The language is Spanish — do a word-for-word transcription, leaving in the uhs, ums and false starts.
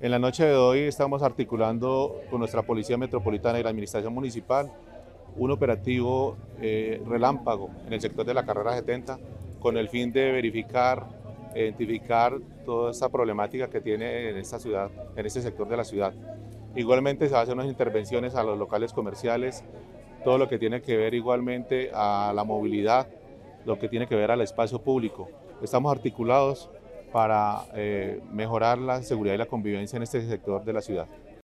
En la noche de hoy estamos articulando con nuestra Policía Metropolitana y la Administración Municipal un operativo eh, relámpago en el sector de la carrera setenta con el fin de verificar, identificar toda esta problemática que tiene en esta ciudad, en este sector de la ciudad. Igualmente se hacen unas intervenciones a los locales comerciales, todo lo que tiene que ver igualmente a la movilidad, lo que tiene que ver al espacio público. Estamos articulados para eh, mejorar la seguridad y la convivencia en este sector de la ciudad.